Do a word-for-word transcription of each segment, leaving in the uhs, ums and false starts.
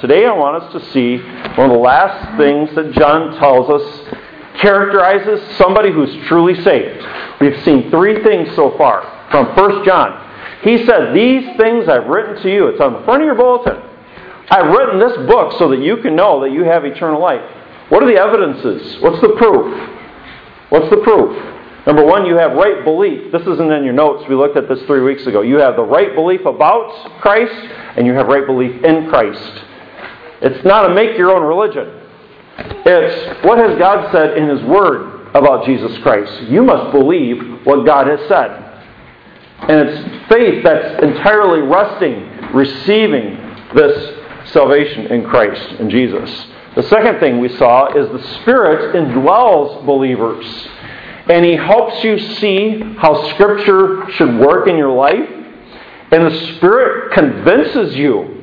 Today I want us to see one of the last things that John tells us characterizes somebody who's truly saved. We've seen three things so far from First John. He said, "These things I've written to you." It's on the front of your bulletin. "I've written this book so that you can know that you have eternal life." What are the evidences? What's the proof? What's the proof? Number one, you have right belief. This isn't in your notes. We looked at this three weeks ago. You have the right belief about Christ, and you have right belief in Christ. It's not a make-your-own religion. It's what has God said in His Word about Jesus Christ. You must believe what God has said. And it's faith that's entirely resting, receiving this salvation in Christ, in Jesus. The second thing we saw is the Spirit indwells believers. And He helps you see how Scripture should work in your life. And the Spirit convinces you.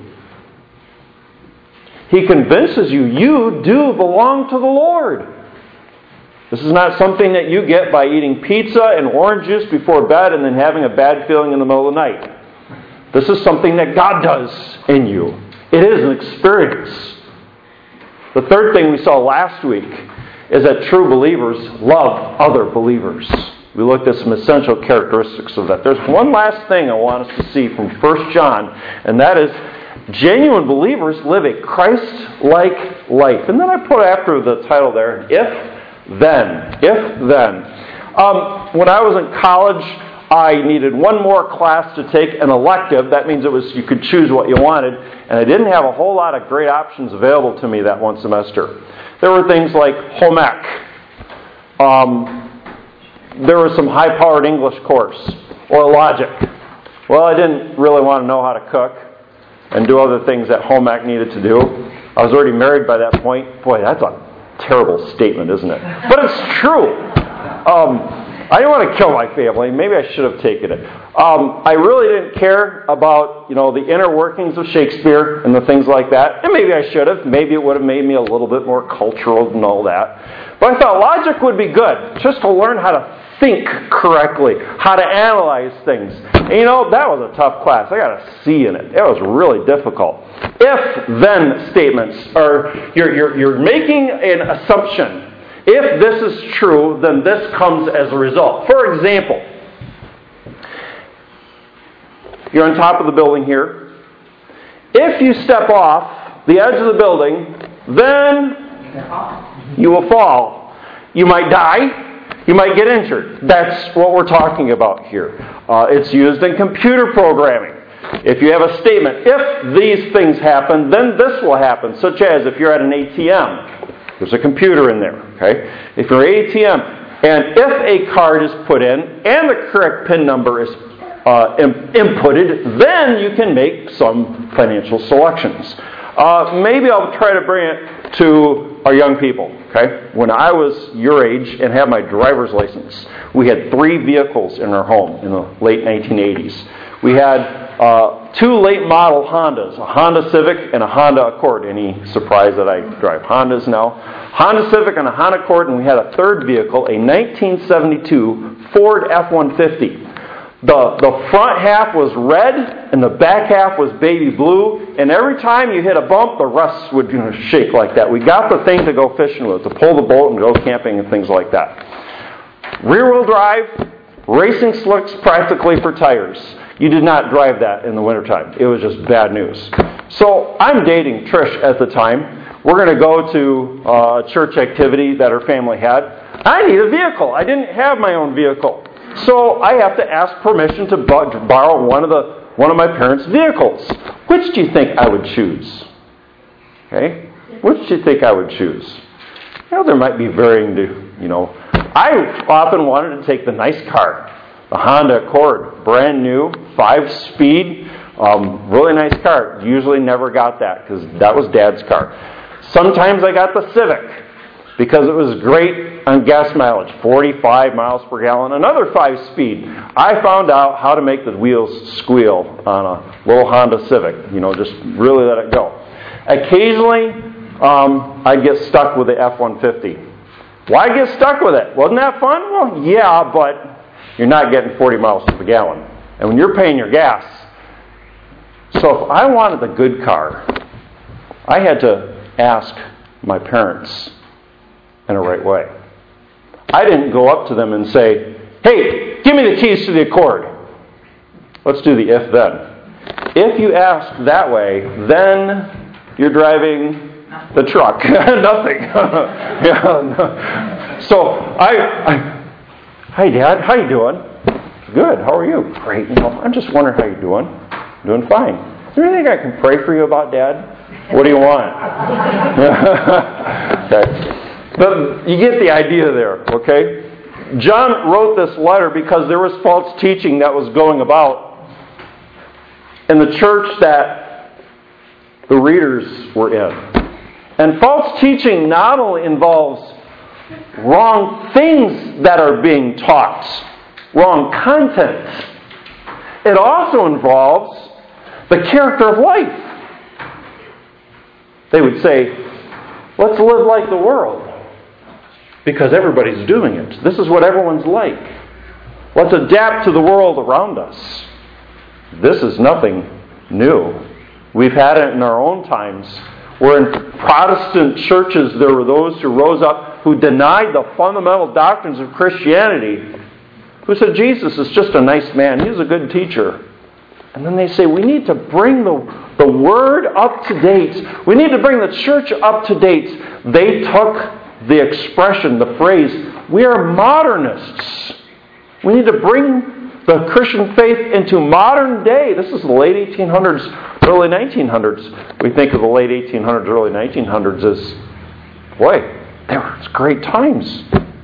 He convinces you, you do belong to the Lord. This is not something that you get by eating pizza and orange juice before bed and then having a bad feeling in the middle of the night. This is something that God does in you. It is an experience. The third thing we saw last week is that true believers love other believers. We looked at some essential characteristics of that. There's one last thing I want us to see from First John, and that is genuine believers live a Christ-like life. And then I put after the title there, if then. If then. Um, when I was in college, I needed one more class to take, an elective. That means it was you could choose what you wanted. And I didn't have a whole lot of great options available to me that one semester. There were things like home ec. Um, there was some high-powered English course. Or logic. Well, I didn't really want to know how to cook and do other things that home ec needed to do. I was already married by that point. Boy, that's a terrible statement, isn't it? But it's true. Um, I didn't want to kill my family. Maybe I should have taken it. Um, I really didn't care about, you know, the inner workings of Shakespeare and the things like that. And maybe I should have. Maybe it would have made me a little bit more cultural and all that. But I thought logic would be good, just to learn how to think correctly, how to analyze things. And you know, that was a tough class. I got a C in it. It was really difficult. If-then statements are, you're, you're, you're making an assumption. If this is true, then this comes as a result. For example, you're on top of the building here. If you step off the edge of the building, then you will fall. You might die. You might get injured. That's what we're talking about here. Uh, it's used in computer programming. If you have a statement, if these things happen, then this will happen. Such as if you're at an A T M. There's a computer in there. Okay? If you're at an A T M, and if a card is put in, and the correct PIN number is uh, in- inputted, then you can make some financial selections. Uh, maybe I'll try to bring it to our young people. Okay, when I was your age and had my driver's license, we had three vehicles in our home in the late nineteen eighties. We had uh, two late model Hondas, a Honda Civic and a Honda Accord. Any surprise that I drive Hondas now? Honda Civic and a Honda Accord, and we had a third vehicle, a nineteen seventy-two Ford F one fifty. The, the front half was red, and the back half was baby blue, and every time you hit a bump, the rest would, you know, shake like that. We got the thing to go fishing with, to pull the boat and go camping and things like that. Rear-wheel drive, racing slicks practically for tires. You did not drive that in the wintertime. It was just bad news. So I'm dating Trish at the time. We're going to go to uh, a church activity that her family had. I need a vehicle. I didn't have my own vehicle. So I have to ask permission to borrow one of the one of my parents' vehicles. Which do you think I would choose? Okay? Which do you think I would choose? You know, there might be varying, you know. I often wanted to take the nice car. The Honda Accord, brand new, five-speed, um, really nice car. Usually never got that because that was Dad's car. Sometimes I got the Civic because it was great on gas mileage, forty-five miles per gallon, another five-speed. I found out how to make the wheels squeal on a little Honda Civic, you know, just really let it go. Occasionally, um, I'd get stuck with the F one fifty. Why get stuck with it? Wasn't that fun? Well, yeah, but you're not getting forty miles per gallon. And when you're paying your gas, so if I wanted the good car, I had to ask my parents in a right way. I didn't go up to them and say, hey, give me the keys to the Accord. Let's do the if-then. If you ask that way, then you're driving the truck. Nothing. Yeah, no. So, I, I, hi, Dad. How you doing? Good. How are you? Great. You know, I'm just wondering how you're doing. Doing fine. Is there anything I can pray for you about, Dad? What do you want? Okay. But you get the idea there, okay? John wrote this letter because there was false teaching that was going about in the church that the readers were in. And false teaching not only involves wrong things that are being taught, wrong content, it also involves the character of life. They would say, let's live like the world because everybody's doing it. This is what everyone's like. Let's adapt to the world around us. This is nothing new. We've had it in our own times, where in Protestant churches there were those who rose up who denied the fundamental doctrines of Christianity, who said Jesus is just a nice man, he's a good teacher. And then they say, we need to bring the, the Word up to date. We need to bring the church up to date. They took the expression, the phrase, we are modernists. We need to bring the Christian faith into modern day. This is the late eighteen hundreds, early nineteen hundreds. We think of the late eighteen hundreds, early nineteen hundreds as, boy, there were great times.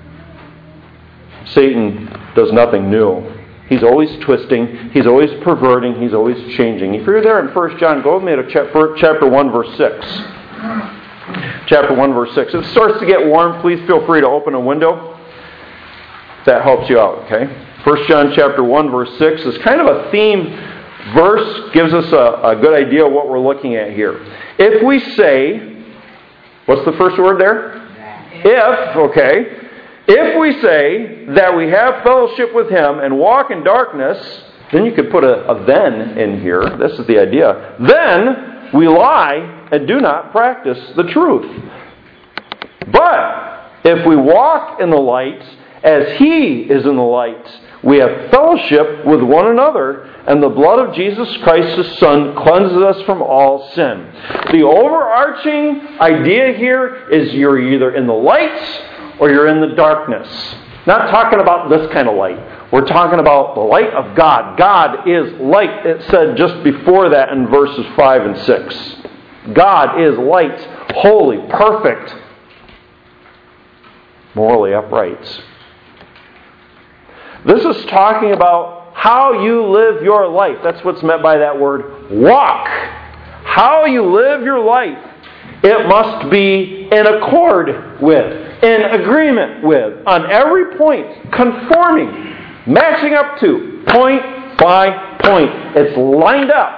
Satan does nothing new. He's always twisting. He's always perverting. He's always changing. If you're there in First John, go with me to chapter one, verse six. Chapter one, verse six. If it starts to get warm, please feel free to open a window. That helps you out, okay? First John chapter one, verse six is kind of a theme verse. Gives us a, a good idea of what we're looking at here. If we say, what's the first word there? If, okay. If we say that we have fellowship with Him and walk in darkness, then you could put a, a then in here. This is the idea. Then we lie and do not practice the truth. But if we walk in the light as He is in the light, we have fellowship with one another, and the blood of Jesus Christ, His Son, cleanses us from all sin. The overarching idea here is you're either in the light or you're in the darkness. Not talking about this kind of light. We're talking about the light of God. God is light, it said just before that in verses five and six. God is light, holy, perfect, morally upright. This is talking about how you live your life. That's what's meant by that word, walk. How you live your life. It must be in accord with, in agreement with, on every point, conforming, matching up to, point by point. It's lined up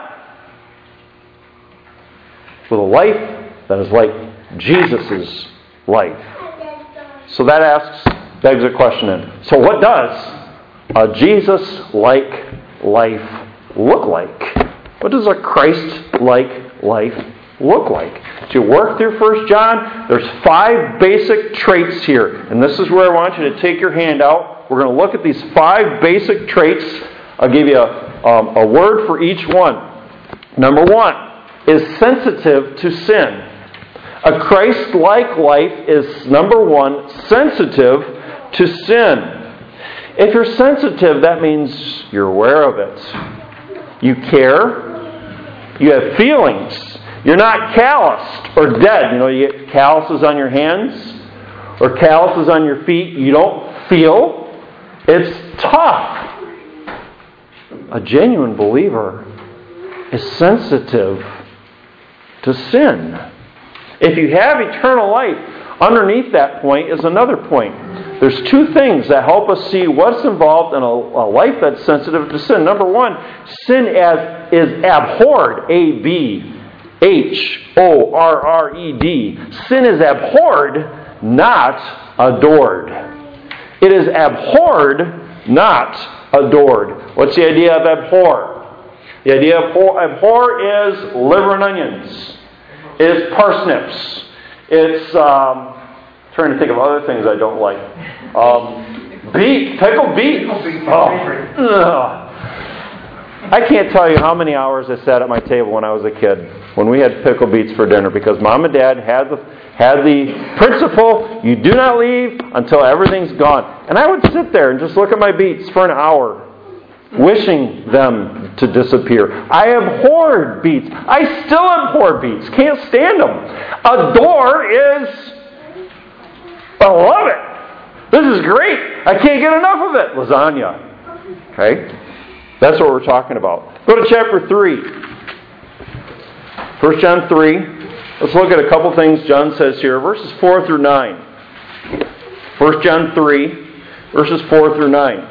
with a life that is like Jesus' life. So that asks, begs a question in. So what does a Jesus-like life look like? What does a Christ-like life look like? As you work through First John, there's five basic traits here. And this is where I want you to take your hand out. We're going to look at these five basic traits. I'll give you a, um, a word for each one. Number one is sensitive to sin. A Christ-like life is, number one, sensitive to sin. If you're sensitive, that means you're aware of it. You care. You have feelings. You're not calloused or dead. You know, you get calluses on your hands or calluses on your feet. You don't feel. It's tough. A genuine believer is sensitive to sin. If you have eternal life, underneath that point is another point. There's two things that help us see what's involved in a, a life that's sensitive to sin. Number one, sin as is abhorred. A B H O R R E D. Sin is abhorred, not adored. It is abhorred, not adored. What's the idea of abhor? The idea of abhor is liver and onions. It's parsnips. It's, um, trying to think of other things I don't like. Um, beet, pickled beets. Oh, ugh. I can't tell you how many hours I sat at my table when I was a kid when we had pickled beets for dinner because Mom and Dad had the had the principle, you do not leave until everything's gone. And I would sit there and just look at my beets for an hour, wishing them to disappear. I abhorred beets. I still abhor beets. Can't stand them. Adore is, I love it. This is great. I can't get enough of it. Lasagna. Okay? That's what we're talking about. Go to chapter three. First John three. Let's look at a couple things John says here. Verses four through nine. First John three, verses four through nine.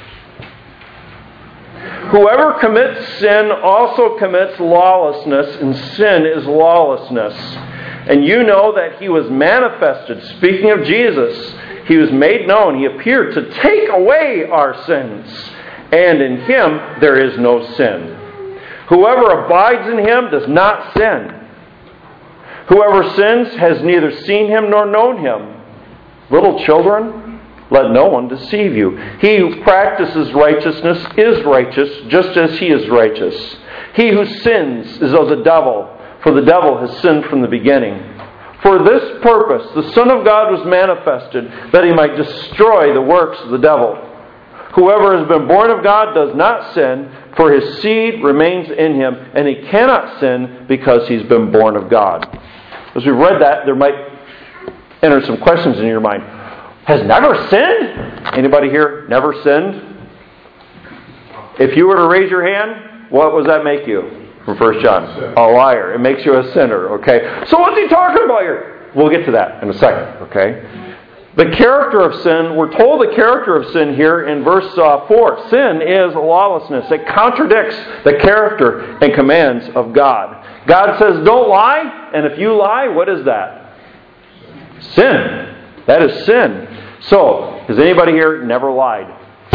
Whoever commits sin also commits lawlessness, and sin is lawlessness. And you know that He was manifested. Speaking of Jesus, He was made known. He appeared to take away our sins. And in Him there is no sin. Whoever abides in Him does not sin. Whoever sins has neither seen Him nor known Him. Little children, let no one deceive you. He who practices righteousness is righteous, just as He is righteous. He who sins is of the devil, for the devil has sinned from the beginning. For this purpose the Son of God was manifested, that He might destroy the works of the devil. Whoever has been born of God does not sin, for his seed remains in him, and he cannot sin because he's been born of God. As we read that, there might enter some questions in your mind. Has never sinned? Anybody here never sinned? If you were to raise your hand, what does that make you? From First John. A liar. It makes you a sinner, okay? So what's he talking about here? We'll get to that in a second, okay? The character of sin, we're told the character of sin here in verse uh, four. Sin is lawlessness. It contradicts the character and commands of God. God says, don't lie, and if you lie, what is that? Sin. That is sin. So, has anybody here never lied?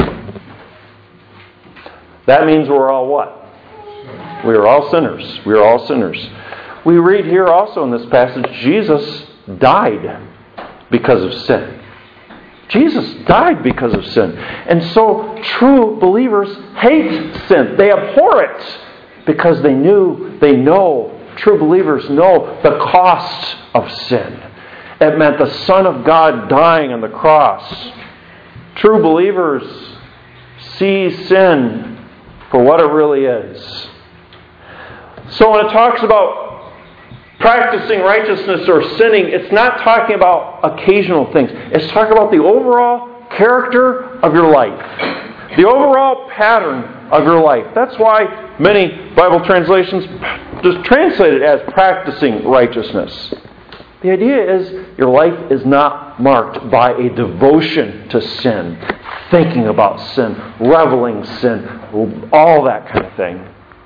That means we're all what? We are all sinners. We are all sinners. We read here also in this passage, Jesus died because of sin. Jesus died because of sin. And so true believers hate sin. They abhor it because they knew, they know, true believers know the cost of sin. It meant the Son of God dying on the cross. True believers see sin for what it really is. So when it talks about practicing righteousness or sinning, it's not talking about occasional things. It's talking about the overall character of your life. The overall pattern of your life. That's why many Bible translations just translate it as practicing righteousness. The idea is your life is not marked by a devotion to sin, thinking about sin, reveling sin, all that kind of thing.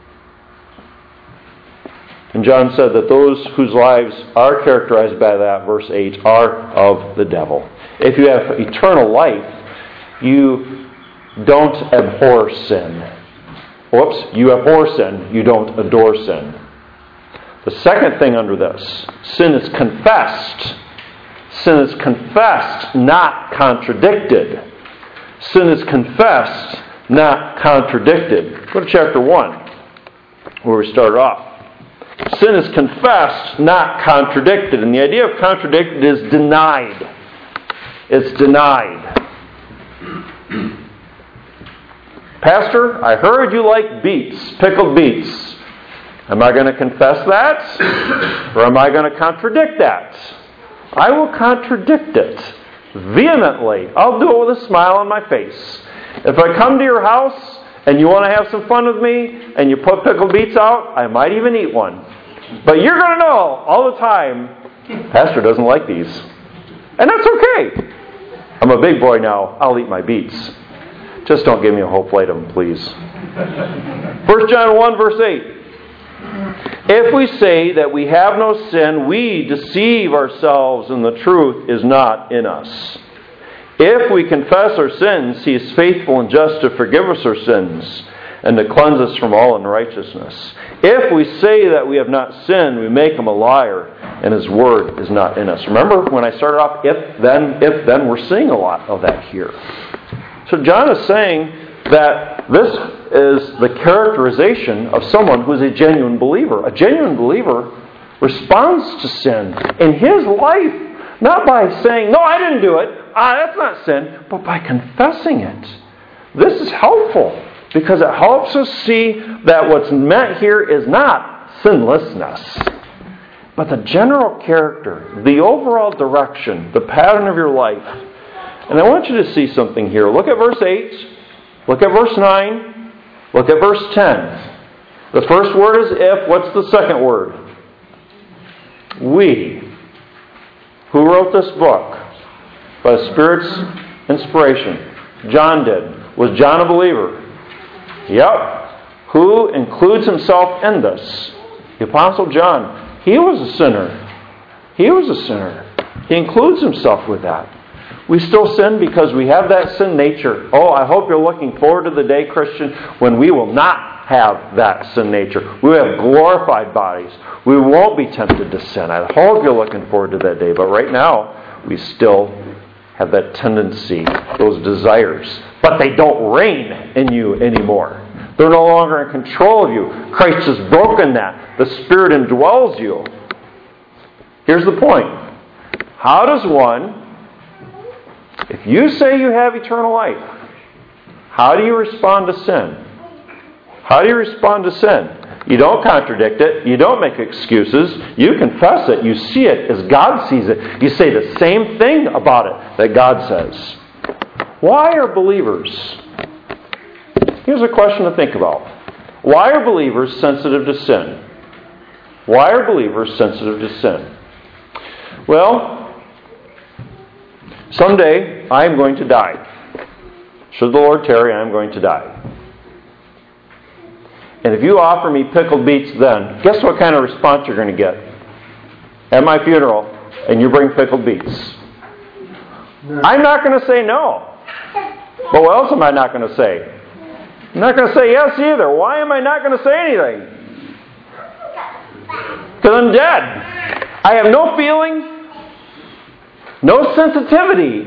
And John said that those whose lives are characterized by that, verse eight, are of the devil. If you have eternal life, you don't abhor sin. Whoops, you abhor sin, you don't adore sin. The second thing under this, sin is confessed. Sin is confessed, not contradicted. Sin is confessed, not contradicted. Go to chapter one, where we started off. Sin is confessed, not contradicted. And the idea of contradicted is denied. It's denied. Pastor, I heard you like beets, pickled beets. Am I going to confess that? Or am I going to contradict that? I will contradict it vehemently. I'll do it with a smile on my face. If I come to your house and you want to have some fun with me, and you put pickled beets out, I might even eat one. But you're going to know all the time, Pastor doesn't like these. And that's okay. I'm a big boy now. I'll eat my beets. Just don't give me a whole plate of them, please. First John one, verse eight. If we say that we have no sin, we deceive ourselves, and the truth is not in us. If we confess our sins, He is faithful and just to forgive us our sins and to cleanse us from all unrighteousness. If we say that we have not sinned, we make Him a liar, and His word is not in us. Remember when I started off, if then, if then, we're seeing a lot of that here. So John is saying that this is the characterization of someone who is a genuine believer. A genuine believer responds to sin in his life, not by saying, no, I didn't do it, ah, that's not sin, but by confessing it. This is helpful because it helps us see that what's meant here is not sinlessness, but the general character, the overall direction, the pattern of your life. And I want you to see something here. Look at verse eight. Look at verse nine. Look at verse ten. The first word is if. What's the second word? We. Who wrote this book? By the Spirit's inspiration. John did. Was John a believer? Yep. Who includes himself in this? The Apostle John. He was a sinner. He was a sinner. He includes himself with that. We still sin because we have that sin nature. Oh, I hope you're looking forward to the day, Christian, when we will not have that sin nature. We will have glorified bodies. We won't be tempted to sin. I hope you're looking forward to that day. But right now, we still have that tendency, those desires. But they don't reign in you anymore. They're no longer in control of you. Christ has broken that. The Spirit indwells you. Here's the point. How does one... If you say you have eternal life, how do you respond to sin? How do you respond to sin? You don't contradict it. You don't make excuses. You confess it. You see it as God sees it. You say the same thing about it that God says. Why are believers... Here's a question to think about. Why are believers sensitive to sin? Why are believers sensitive to sin? Well... Someday, I am going to die. Should the Lord tarry, I am going to die. And if you offer me pickled beets then, guess what kind of response you're going to get? At my funeral, and you bring pickled beets. No. I'm not going to say no. But what else am I not going to say? I'm not going to say yes either. Why am I not going to say anything? Because I'm dead. I have no feeling, no sensitivity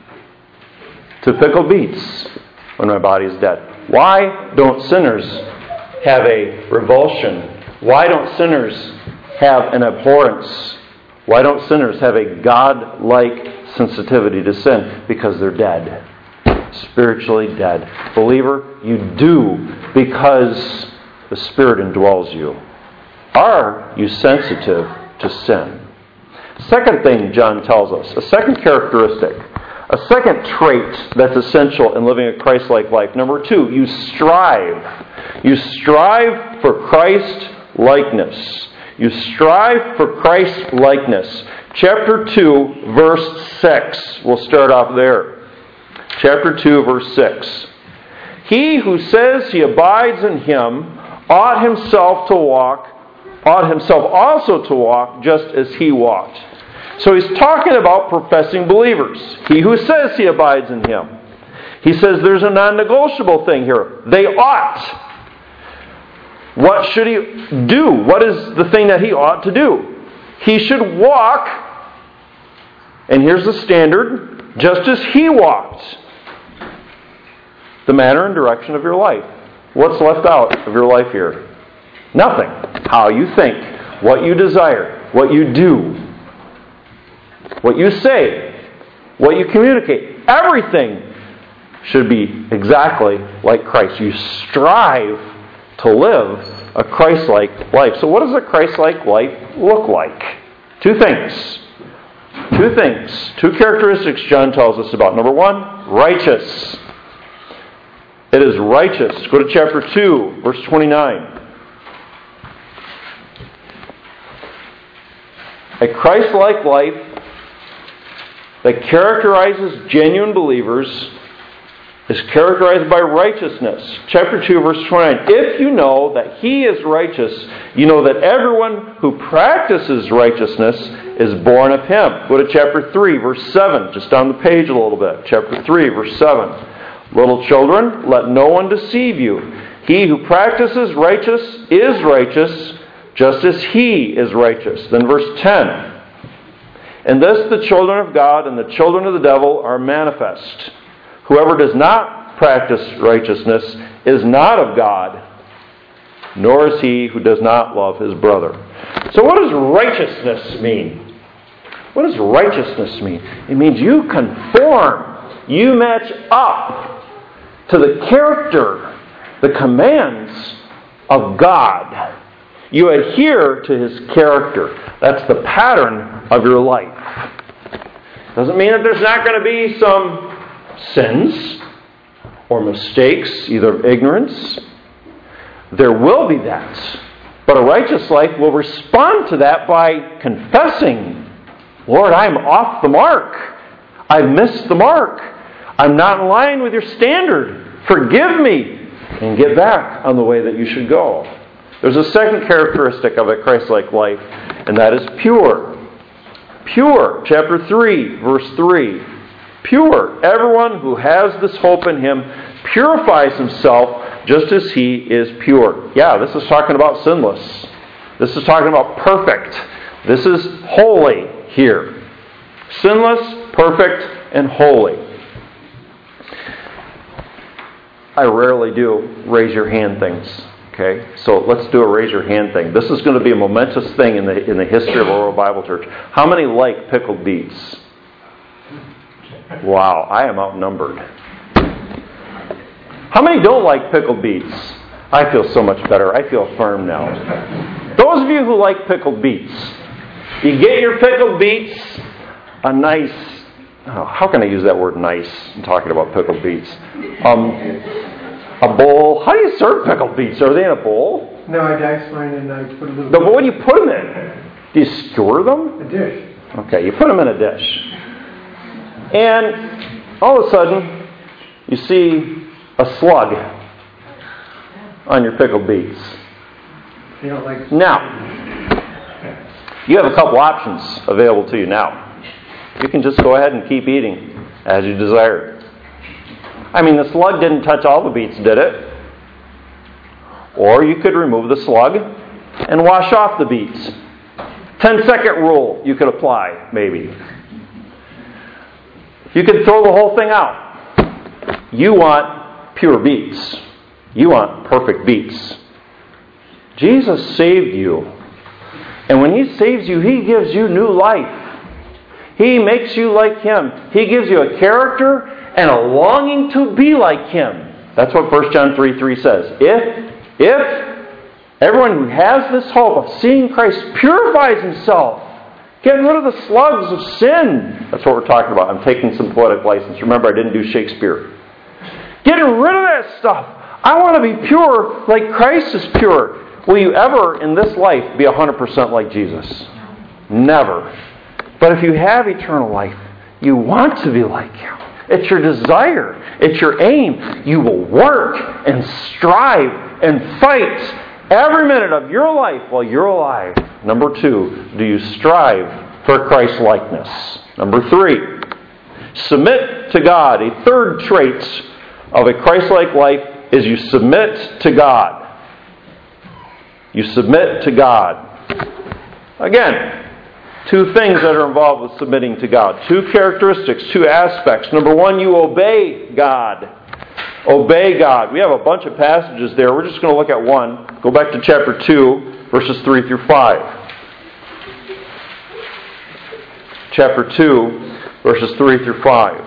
to pickled beets when my body is dead. Why don't sinners have a revulsion? Why don't sinners have an abhorrence? Why don't sinners have a God-like sensitivity to sin? Because they're dead. Spiritually dead. Believer, you do because the Spirit indwells you. Are you sensitive to sin? Second thing John tells us, a second characteristic, a second trait that's essential in living a Christ-like life. Number two, you strive. You strive for Christ-likeness. You strive for Christ-likeness. Chapter two, verse six. We'll start off there. Chapter two, verse six. He who says he abides in him ought himself to walk ought himself also to walk just as he walked. So he's talking about professing believers. He who says he abides in him. He says there's a non-negotiable thing here. They ought. What should he do? What is the thing that he ought to do? He should walk, and here's the standard, just as he walked. The manner and direction of your life. What's left out of your life here? Nothing. How you think, what you desire, what you do, what you say, what you communicate. Everything should be exactly like Christ. You strive to live a Christ-like life. So what does a Christ-like life look like? Two things. Two things. Two characteristics John tells us about. Number one, righteous. It is righteous. Go to chapter two, verse twenty-nine. A Christ-like life that characterizes genuine believers is characterized by righteousness. Chapter two, verse twenty-nine. If you know that He is righteous, you know that everyone who practices righteousness is born of Him. Go to chapter three, verse seven. Just down the page a little bit. Chapter three, verse seven. Little children, let no one deceive you. He who practices righteous is righteous, just as he is righteous. Then verse ten. In this the children of God and the children of the devil are manifest. Whoever does not practice righteousness is not of God, nor is he who does not love his brother. So what does righteousness mean? What does righteousness mean? It means you conform, you match up to the character, the commands of God. You adhere to His character. That's the pattern of your life. Doesn't mean that there's not going to be some sins or mistakes, either of ignorance. There will be that. But a righteous life will respond to that by confessing, Lord, I'm off the mark. I've missed the mark. I'm not in line with your standard. Forgive me. And get back on the way that you should go. There's a second characteristic of a Christ-like life, and that is pure. Pure. Chapter three, verse three. Pure. Everyone who has this hope in Him purifies himself just as He is pure. Yeah, this is talking about sinless. This is talking about perfect. This is holy here. Sinless, perfect, and holy. I rarely do raise your hand things. Okay, so let's do a raise your hand thing. This is going to be a momentous thing in the in the history of Oral Bible Church. How many like pickled beets? Wow, I am outnumbered. How many don't like pickled beets? I feel so much better. I feel firm now. Those of you who like pickled beets, you get your pickled beets, a nice, oh, how can I use that word nice in talking about pickled beets? Um, a bowl. How do you serve pickled beets? Are they in a bowl? No, I dice mine and I put a little... No, but what do you put them in? Do you skewer them? A dish. Okay, you put them in a dish. And all of a sudden, you see a slug on your pickled beets. You don't like... Now, you have a couple options available to you now. You can just go ahead and keep eating as you desire. I mean, the slug didn't touch all the beets, did it? Or you could remove the slug and wash off the beets. ten-second rule you could apply, maybe. You could throw the whole thing out. You want pure beets. You want perfect beets. Jesus saved you. And when He saves you, He gives you new life. He makes you like Him. He gives you a character and a longing to be like Him. That's what First John three three says. If, if everyone who has this hope of seeing Christ purifies himself, getting rid of the slugs of sin. That's what we're talking about. I'm taking some poetic license. Remember, I didn't do Shakespeare. Getting rid of that stuff. I want to be pure like Christ is pure. Will you ever in this life be one hundred percent like Jesus? Never. But if you have eternal life, you want to be like Him. It's your desire. It's your aim. You will work and strive and fight every minute of your life while you're alive. Number two, do you strive for Christ-likeness? Number three, submit to God. A third trait of a Christ-like life is you submit to God. You submit to God. Again, two things that are involved with submitting to God. Two characteristics, two aspects. Number one, you obey God. Obey God. We have a bunch of passages there. We're just going to look at one. Go back to chapter two, verses three through five. Chapter two, verses three through five.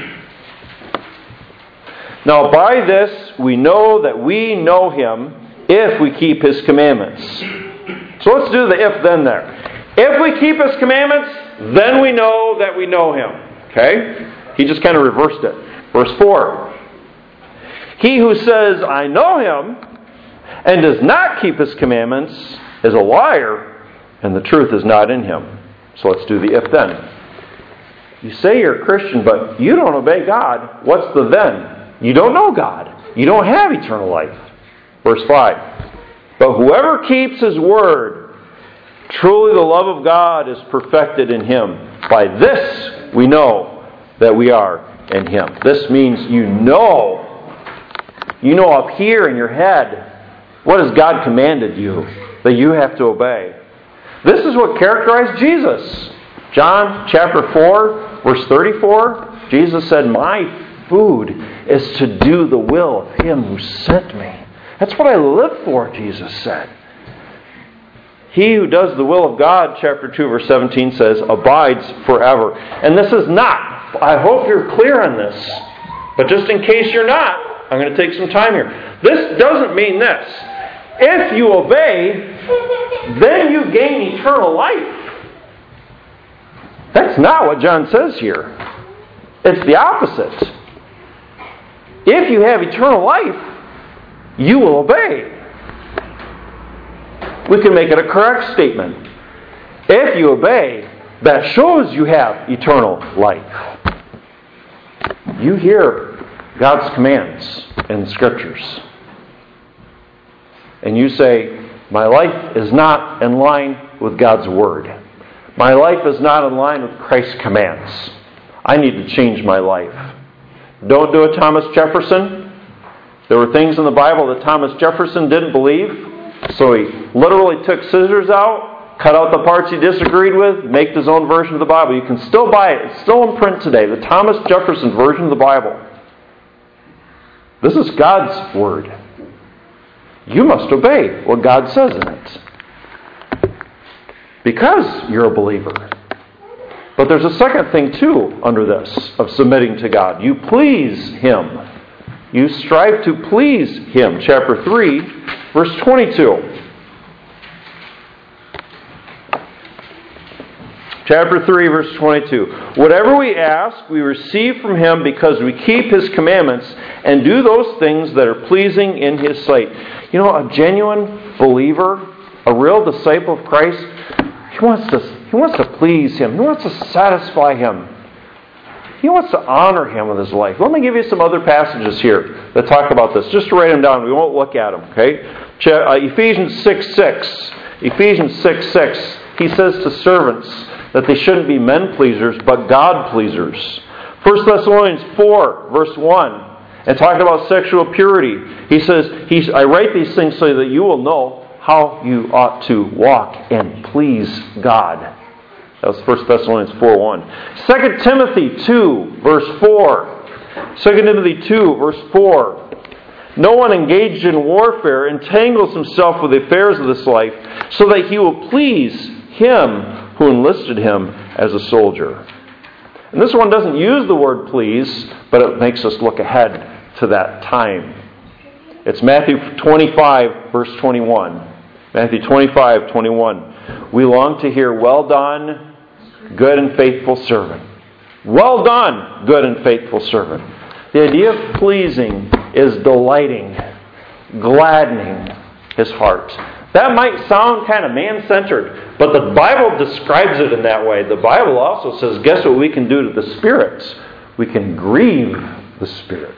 Now by this we know that we know Him if we keep His commandments. So let's do the if then there. If we keep His commandments, then we know that we know Him. Okay? He just kind of reversed it. Verse four. He who says, I know Him, and does not keep His commandments, is a liar, and the truth is not in him. So let's do the if then. You say you're a Christian, but you don't obey God. What's the then? You don't know God. You don't have eternal life. Verse five. But whoever keeps His word, truly the love of God is perfected in him. By this we know that we are in Him. This means you know You know up here in your head, what has God commanded you that you have to obey? This is what characterized Jesus. John chapter four, verse thirty-four, Jesus said, "My food is to do the will of Him who sent me." That's what I live for, Jesus said. He who does the will of God, chapter two, verse seventeen says, abides forever. And this is not, I hope you're clear on this, but just in case you're not, I'm going to take some time here. This doesn't mean this. If you obey, then you gain eternal life. That's not what John says here. It's the opposite. If you have eternal life, you will obey. We can make it a correct statement. If you obey, that shows you have eternal life. You hear God's commands in the Scriptures. And you say, my life is not in line with God's Word. My life is not in line with Christ's commands. I need to change my life. Don't do a Thomas Jefferson. There were things in the Bible that Thomas Jefferson didn't believe. So he literally took scissors out, cut out the parts he disagreed with, made his own version of the Bible. You can still buy it. It's still in print today. The Thomas Jefferson version of the Bible. This is God's Word. You must obey what God says in it. Because you're a believer. But there's a second thing too under this of submitting to God. You please Him. You strive to please Him. Chapter three, verse twenty-two. Chapter three, verse twenty-two. Whatever we ask, we receive from Him because we keep His commandments and do those things that are pleasing in His sight. You know, a genuine believer, a real disciple of Christ, he wants to, he wants to please Him. He wants to satisfy Him. He wants to honor Him with his life. Let me give you some other passages here that talk about this. Just to write them down. We won't look at them, okay? Ephesians six six. Ephesians six six. He says to servants that they shouldn't be men pleasers, but God pleasers. First Thessalonians four, verse one. And talking about sexual purity. He says, he's, I write these things so that you will know how you ought to walk and please God. That was First Thessalonians four one. Second Timothy two, verse four. Second Timothy two, verse four. No one engaged in warfare entangles himself with the affairs of this life, so that he will please him who enlisted him as a soldier. And this one doesn't use the word please, but it makes us look ahead to that time. It's Matthew twenty-five, verse twenty-one. Matthew twenty-five, twenty-one. We long to hear, well done, good and faithful servant. Well done, good and faithful servant. The idea of pleasing is delighting, gladdening His heart. That might sound kind of man-centered, but the Bible describes it in that way. The Bible also says, guess what we can do to the Spirit? We can grieve the Spirit.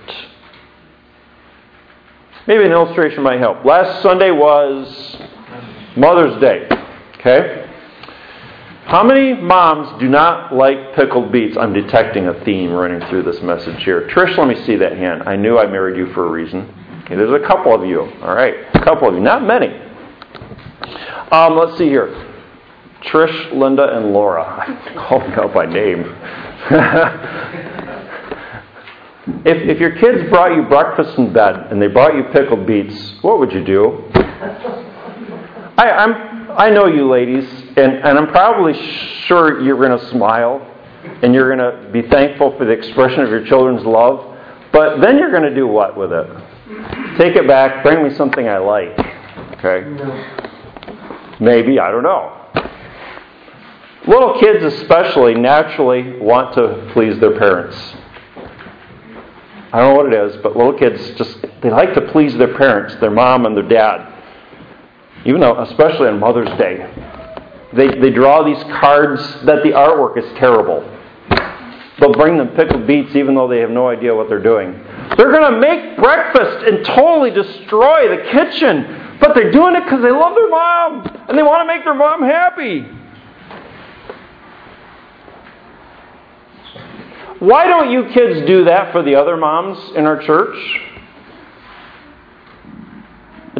Maybe an illustration might help. Last Sunday was Mother's Day. Okay? How many moms do not like pickled beets? I'm detecting a theme running through this message here. Trish, let me see that hand. I knew I married you for a reason. Okay, there's a couple of you. All right, a couple of you. Not many. Um, let's see here. Trish, Linda, and Laura. I called them out by name. if, if your kids brought you breakfast in bed and they brought you pickled beets, what would you do? I, I'm... I know you ladies, and, and I'm probably sure you're going to smile and you're going to be thankful for the expression of your children's love, but then you're going to do what with it? Take it back, bring me something I like. Okay? No. Maybe, I don't know. Little kids especially naturally want to please their parents. I don't know what it is, but little kids just, they like to please their parents, their mom and their dad. Even though, especially on Mother's Day, they, they draw these cards that the artwork is terrible. They'll bring them pickled beets even though they have no idea what they're doing. They're going to make breakfast and totally destroy the kitchen. But they're doing it because they love their mom and they want to make their mom happy. Why don't you kids do that for the other moms in our church?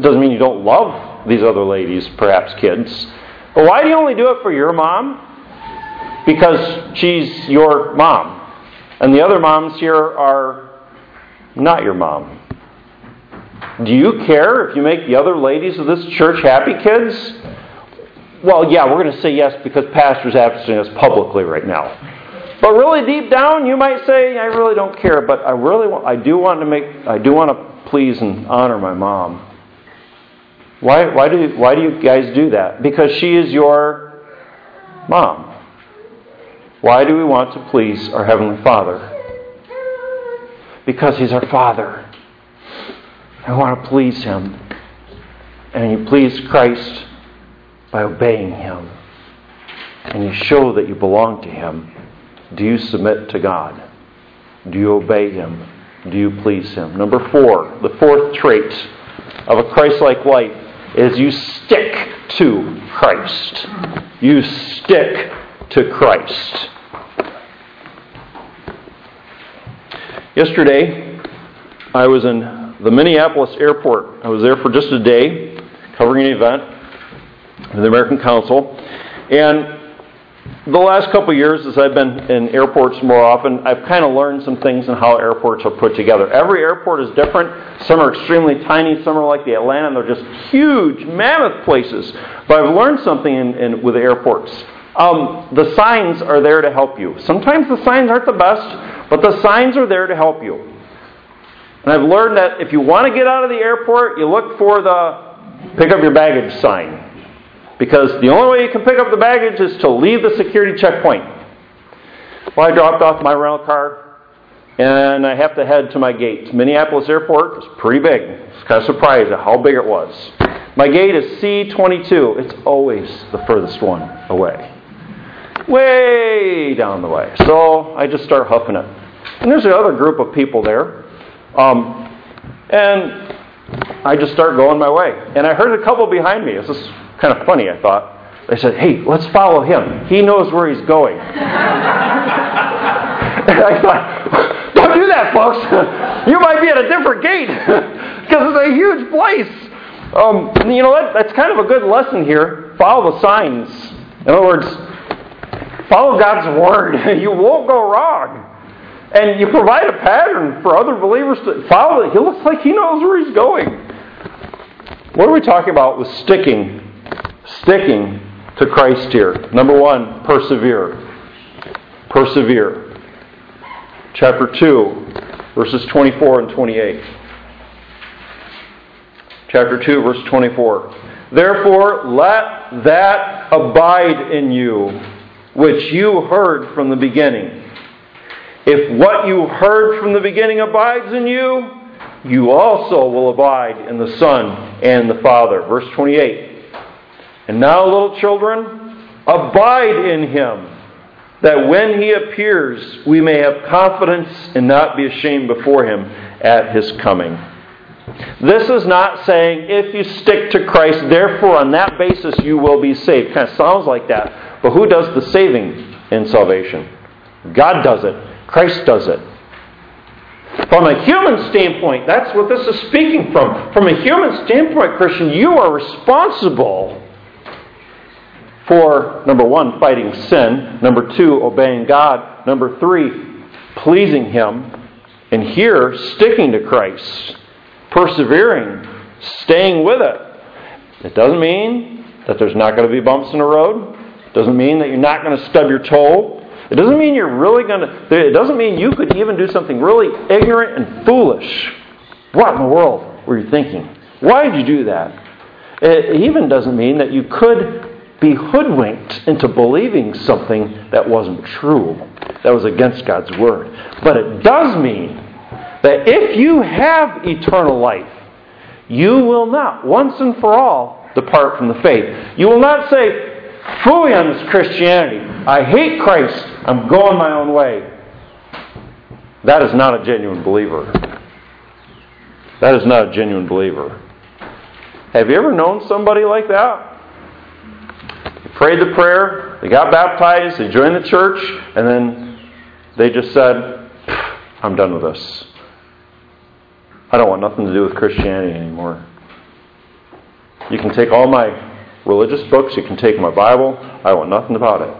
doesn't mean you don't love these other ladies, perhaps kids. But why do you only do it for your mom? Because she's your mom. And the other moms here are not your mom. Do you care if you make the other ladies of this church happy, kids? Well, yeah, we're going to say yes because Pastor's asking us publicly right now. But really deep down, you might say, I really don't care, but I really want, I do want to make, I do want to please and honor my mom. Why, why do, why do you guys do that? Because she is your mom. Why do we want to please our Heavenly Father? Because He's our Father. I want to please Him. And you please Christ by obeying Him. And you show that you belong to Him. Do you submit to God? Do you obey Him? Do you please Him? Number four, the fourth trait of a Christ-like life is you stick to Christ. You stick to Christ. Yesterday, I was in the Minneapolis airport. I was there for just a day, covering an event with the American Council. And the last couple of years, as I've been in airports more often, I've kind of learned some things on how airports are put together. Every airport is different. Some are extremely tiny. Some are like the Atlanta, and they're just huge, mammoth places. But I've learned something in, in, with airports. Um, the signs are there to help you. Sometimes the signs aren't the best, but the signs are there to help you. And I've learned that if you want to get out of the airport, you look for the pick up your baggage sign. Because the only way you can pick up the baggage is to leave the security checkpoint. Well, I dropped off my rental car, and I have to head to my gate. Minneapolis Airport is pretty big. I was kind of surprised at how big it was. My gate is C twenty-two. It's always the furthest one away. Way down the way. So I just start huffing it. And there's another group of people there. Um, and I just start going my way. And I heard a couple behind me. This is kind of funny, I thought. They said, hey, let's follow him. He knows where he's going. And I thought, don't do that, folks. You might be at a different gate. Because it's a huge place. Um, you know, that, that's kind of a good lesson here. Follow the signs. In other words, follow God's Word. You won't go wrong. And you provide a pattern for other believers to follow it. He looks like he knows where he's going. What are we talking about with sticking? Sticking to Christ here. Number one, persevere. Persevere. Chapter two, verses twenty-four and twenty-eight. Chapter two, verse twenty-four. Therefore, let that abide in you, which you heard from the beginning. If what you heard from the beginning abides in you, you also will abide in the Son and the Father. Verse twenty-eight. And now, little children, abide in Him, that when He appears, we may have confidence and not be ashamed before Him at His coming. This is not saying, if you stick to Christ, therefore on that basis you will be saved. It kind of sounds like that. But who does the saving in salvation? God does it. Christ does it. From a human standpoint, that's what this is speaking from. From a human standpoint, Christian, you are responsible for, number one, fighting sin. Number two, obeying God. Number three, pleasing Him. And here, sticking to Christ. Persevering. Staying with it. It doesn't mean that there's not going to be bumps in the road. It doesn't mean that you're not going to stub your toe. It doesn't mean you're really going to... It doesn't mean you could even do something really ignorant and foolish. What in the world were you thinking? Why did you do that? It even doesn't mean that you could be hoodwinked into believing something that wasn't true, that was against God's Word. But it does mean that if you have eternal life, you will not, once and for all, depart from the faith. You will not say, phooey on this Christianity. I hate Christ. I'm going my own way. That is not a genuine believer. That is not a genuine believer. Have you ever known somebody like that? They prayed the prayer, they got baptized, they joined the church, and then they just said, I'm done with this. I don't want nothing to do with Christianity anymore. You can take all my religious books, you can take my Bible, I want nothing about it.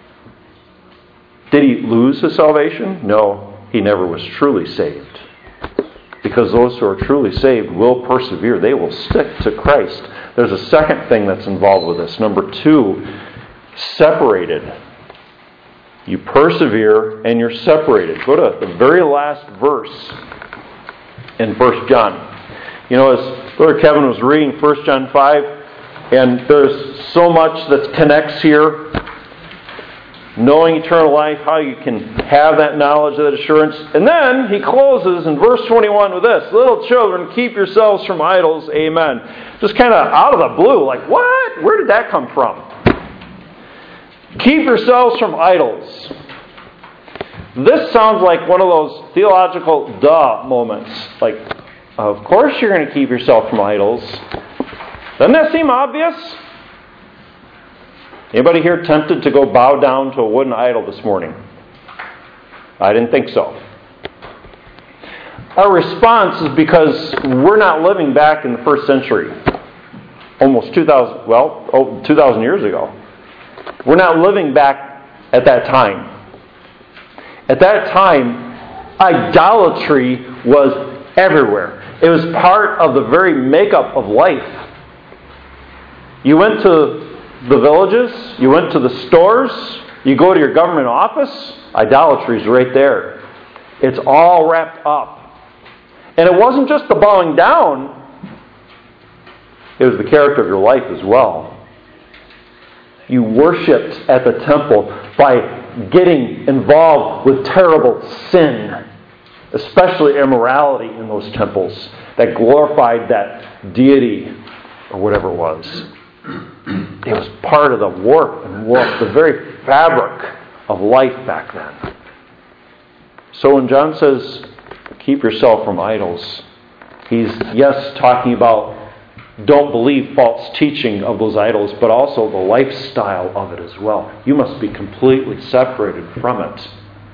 Did he lose his salvation? No, he never was truly saved. Because those who are truly saved will persevere. They will stick to Christ. There's a second thing that's involved with this. Number two, separated. You persevere and you're separated. Go to the very last verse in First John. You know, as Brother Kevin was reading First John five, and there's so much that connects here. Knowing eternal life, how you can have that knowledge, that assurance. And then he closes in verse twenty-one with this: little children, keep yourselves from idols. Amen. Just kind of out of the blue, like, what? Where did that come from? Keep yourselves from idols. This sounds like one of those theological duh moments. Like, of course you're going to keep yourself from idols. Doesn't that seem obvious? Anybody here tempted to go bow down to a wooden idol this morning? I didn't think so. Our response is because we're not living back in the first century. Almost two thousand, well, oh, two thousand years ago. We're not living back at that time. At that time, idolatry was everywhere. It was part of the very makeup of life. You went to the villages, you went to the stores, you go to your government office, idolatry is right there. It's all wrapped up. And it wasn't just the bowing down, it was the character of your life as well. You worshipped at the temple by getting involved with terrible sin, especially immorality in those temples that glorified that deity or whatever it was. It was part of the warp and warp, the very fabric of life back then. So when John says, keep yourself from idols, he's, yes, talking about don't believe false teaching of those idols, but also the lifestyle of it as well. You must be completely separated from it.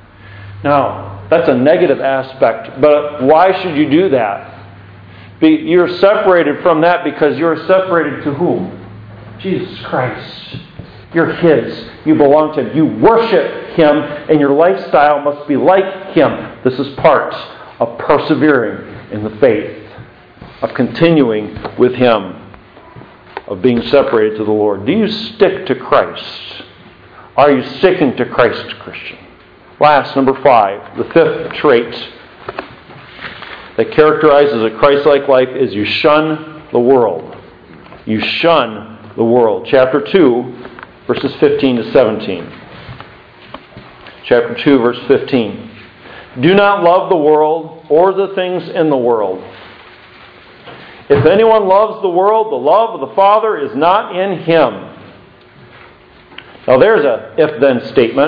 Now, that's a negative aspect, but why should you do that? Be, you're separated from that because you're separated to whom? Jesus Christ. You're His. You belong to Him. You worship Him, and your lifestyle must be like Him. This is part of persevering in the faith, of continuing with Him, of being separated to the Lord. Do you stick to Christ? Are you sticking to Christ, Christian? Last, number five, the fifth trait that characterizes a Christ-like life is you shun the world. You shun the world. Chapter two, verses fifteen to seventeen. Chapter two, verse fifteen. Do not love the world or the things in the world. If anyone loves the world, the love of the Father is not in him. Now there's a if-then statement.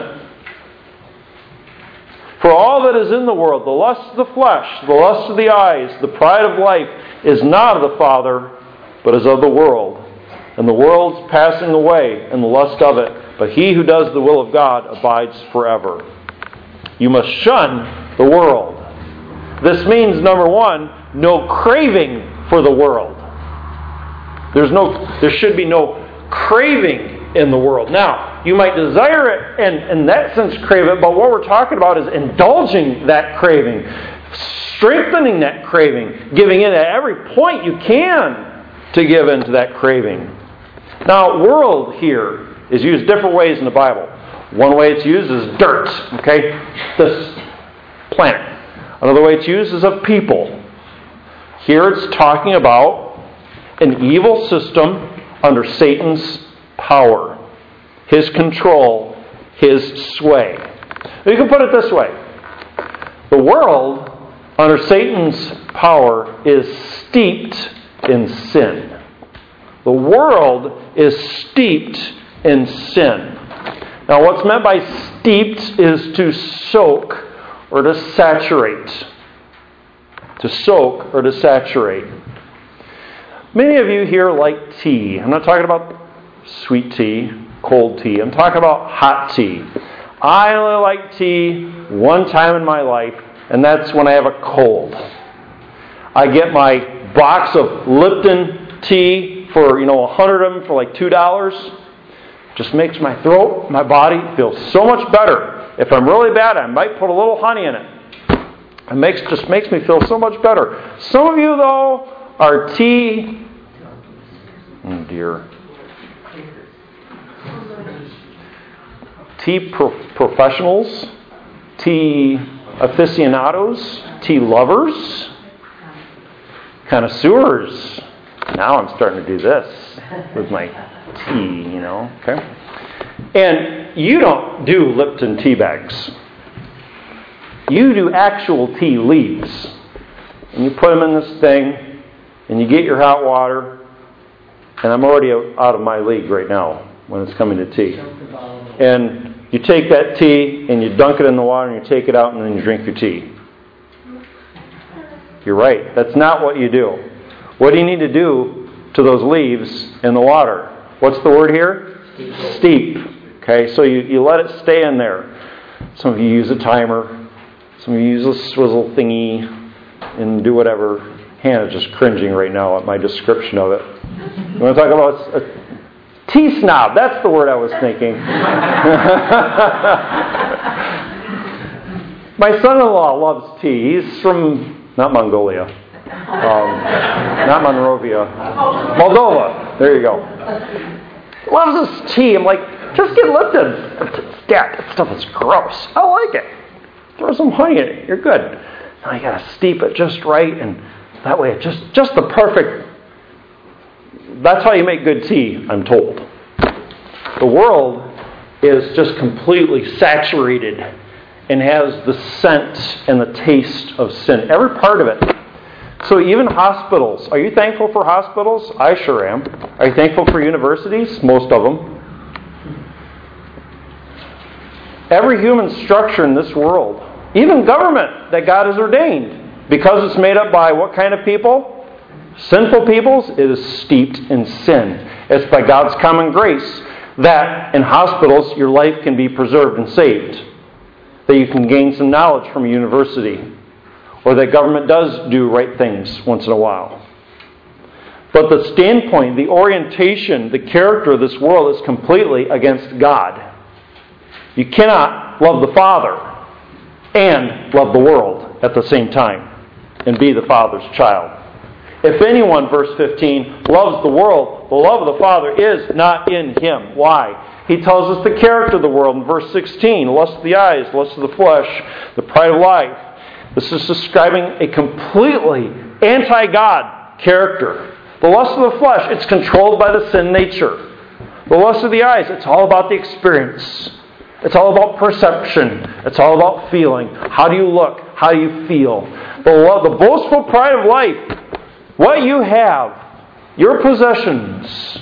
For all that is in the world, the lust of the flesh, the lust of the eyes, the pride of life, is not of the Father, but is of the world. And the world's passing away, and the lust of it. But he who does the will of God abides forever. You must shun the world. This means, number one, no craving for the world. There's no, there should be no craving in the world. Now, you might desire it and in that sense crave it, but what we're talking about is indulging that craving, strengthening that craving, giving in at every point you can to give in to that craving. Now, world here is used different ways in the Bible. One way it's used is dirt, okay? This planet. Another way it's used is of people. Here it's talking about an evil system under Satan's power, his control, his sway. You can put it this way. The world under Satan's power is steeped in sin. The world is steeped in sin. Now what's meant by steeped is to soak or to saturate. To soak or to saturate. Many of you here like tea. I'm not talking about sweet tea, cold tea. I'm talking about hot tea. I only like tea one time in my life, and that's when I have a cold. I get my box of Lipton tea for, you know, a hundred of them for like two dollars. Just makes my throat, my body feel so much better. If I'm really bad, I might put a little honey in it. It makes just makes me feel so much better. Some of you, though, are tea. Oh dear. Tea pro- professionals, tea aficionados, tea lovers, connoisseurs. Now I'm starting to do this with my tea, you know. Okay. And you don't do Lipton tea bags. You do actual tea leaves. And you put them in this thing, and you get your hot water. And I'm already out of my league right now when it's coming to tea. And you take that tea, and you dunk it in the water, and you take it out, and then you drink your tea. You're right. That's not what you do. What do you need to do to those leaves in the water? What's the word here? Steep. Okay, so you, you let it stay in there. Some of you use a timer. Some of you use a swizzle thingy and do whatever. Hannah's just cringing right now at my description of it. You want to talk about a tea snob? That's the word I was thinking. My son-in-law loves tea. He's from, not Mongolia. Um, not Monrovia. Moldova. There you go. Loves this tea. I'm like, just get Lipton. Dad, that stuff is gross. I like it. Throw some honey in it. You're good. Now you got to steep it just right, and that way, it just just the perfect. That's how you make good tea, I'm told. The world is just completely saturated and has the scent and the taste of sin. Every part of it. So even hospitals. Are you thankful for hospitals? I sure am. Are you thankful for universities? Most of them. Every human structure in this world, even government that God has ordained, because it's made up by what kind of people? Sinful peoples. It is steeped in sin. It's by God's common grace that in hospitals your life can be preserved and saved. That you can gain some knowledge from a university. Or that government does do right things once in a while. But the standpoint, the orientation, the character of this world is completely against God. You cannot love the Father and love the world at the same time and be the Father's child. If anyone, verse fifteen, loves the world, the love of the Father is not in him. Why? He tells us the character of the world in verse sixteen. Lust of the eyes, lust of the flesh, the pride of life. This is describing a completely anti-God character. The lust of the flesh, it's controlled by the sin nature. The lust of the eyes, it's all about the experience. It's all about perception. It's all about feeling. How do you look? How do you feel? The, love, the boastful pride of life, what you have, your possessions.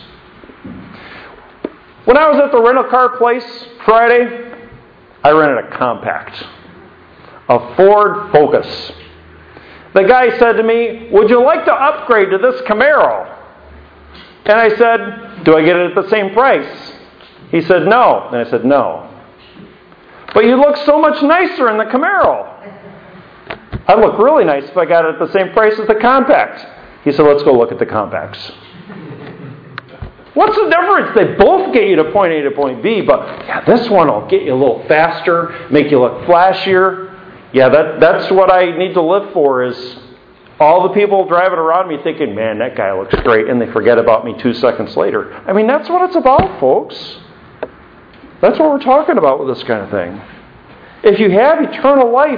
When I was at the rental car place Friday, I rented a compact. A Ford Focus. The guy said to me, would you like to upgrade to this Camaro? And I said, do I get it at the same price? He said, no. And I said, no. But you look so much nicer in the Camaro. I'd look really nice if I got it at the same price as the compact. He said, let's go look at the compacts. What's the difference? They both get you to point A to point B, but yeah, this one will get you a little faster, make you look flashier. Yeah, that, that's what I need to live for is all the people driving around me thinking, man, that guy looks great, and they forget about me two seconds later. I mean, that's what it's about, folks. That's what we're talking about with this kind of thing. If you have eternal life,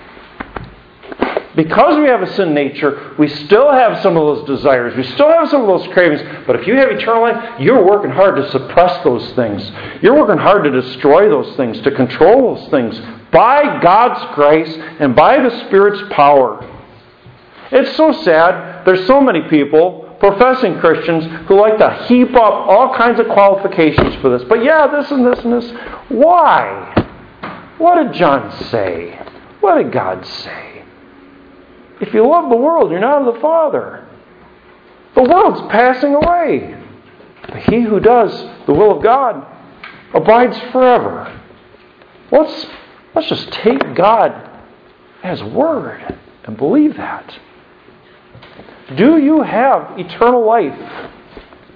because we have a sin nature, we still have some of those desires. We still have some of those cravings. But if you have eternal life, you're working hard to suppress those things. You're working hard to destroy those things, to control those things by God's grace and by the Spirit's power. It's so sad. There's so many people, professing Christians, who like to heap up all kinds of qualifications for this. But yeah, this and this and this. Why? What did John say? What did God say? If you love the world, you're not of the Father. The world's passing away. But he who does the will of God abides forever. Let's, let's just take God as word and believe that. Do you have eternal life?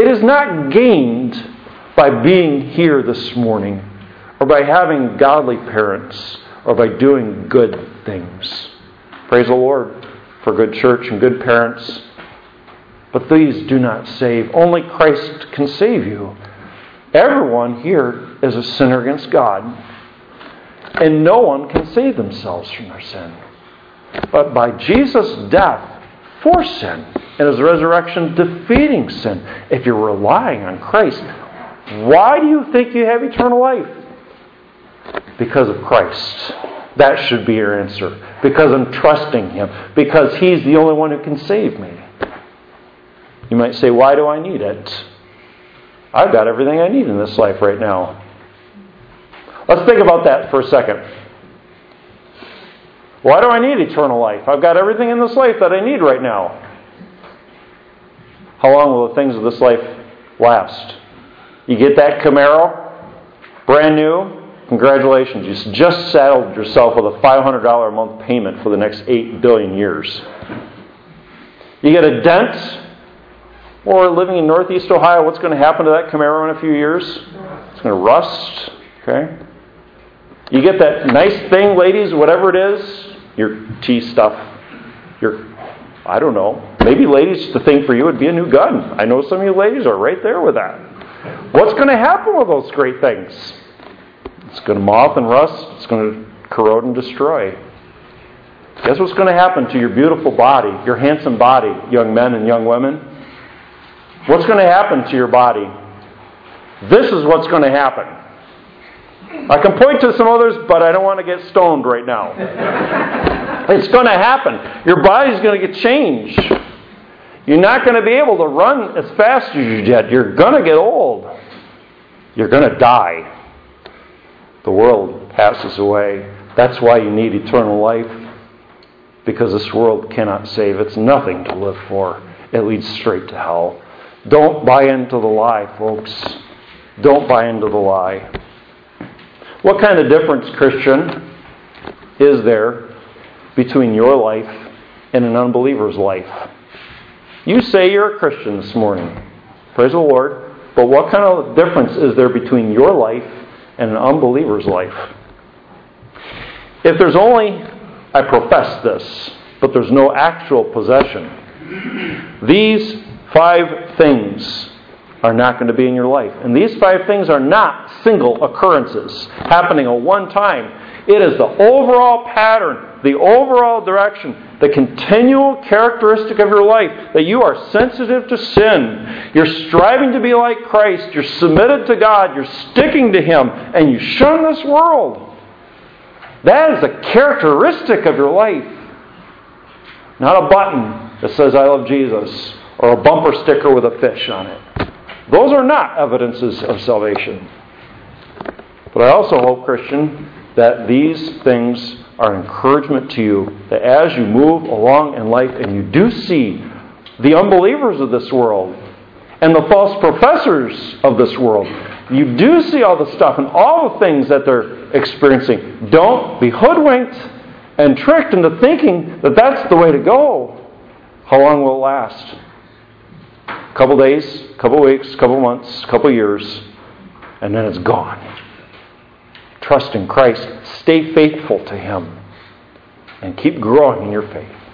It is not gained by being here this morning, or by having godly parents, or by doing good things. Praise the Lord for good church and good parents. But these do not save. Only Christ can save you. Everyone here is a sinner against God. And no one can save themselves from their sin. But by Jesus' death for sin and His resurrection defeating sin, if you're relying on Christ, why do you think you have eternal life? Because of Christ. That should be your answer. Because I'm trusting Him. Because He's the only one who can save me. You might say, why do I need it? I've got everything I need in this life right now. Let's think about that for a second. Why do I need eternal life? I've got everything in this life that I need right now. How long will the things of this life last? You get that Camaro, brand new, congratulations. You just saddled yourself with a five hundred dollars a month payment for the next eight billion years. You get a dent, or living in Northeast Ohio, what's going to happen to that Camaro in a few years? It's going to rust. Okay? You get that nice thing, ladies, whatever it is, your tea stuff, your, I don't know, maybe ladies, the thing for you would be a new gun. I know some of you ladies are right there with that. What's going to happen with those great things? It's going to moth and rust. It's going to corrode and destroy. Guess what's going to happen to your beautiful body, your handsome body, young men and young women? What's going to happen to your body? This is what's going to happen. I can point to some others, but I don't want to get stoned right now. It's going to happen. Your body's going to get changed. You're not going to be able to run as fast as you did. You're going to get old. You're going to die. The world passes away. That's why you need eternal life. Because this world cannot save. It's nothing to live for. It leads straight to hell. Don't buy into the lie, folks. Don't buy into the lie. What kind of difference, Christian, is there between your life and an unbeliever's life? You say you're a Christian this morning. Praise the Lord. But what kind of difference is there between your life and an unbeliever's life? If there's only, I profess this, but there's no actual possession, these five things are not going to be in your life. And these five things are not single occurrences happening at one time. It is the overall pattern, the overall direction, the continual characteristic of your life, that you are sensitive to sin. You're striving to be like Christ. You're submitted to God. You're sticking to Him. And you shun this world. That is a characteristic of your life. Not a button that says, I love Jesus, or a bumper sticker with a fish on it. Those are not evidences of salvation. But I also hope, Christian, that these things are an encouragement to you, that as you move along in life and you do see the unbelievers of this world and the false professors of this world, you do see all the stuff and all the things that they're experiencing. Don't be hoodwinked and tricked into thinking that that's the way to go. How long will it last? A couple days, a couple weeks, a couple months, a couple years, and then it's gone. Trust in Christ. Stay faithful to Him. And keep growing in your faith.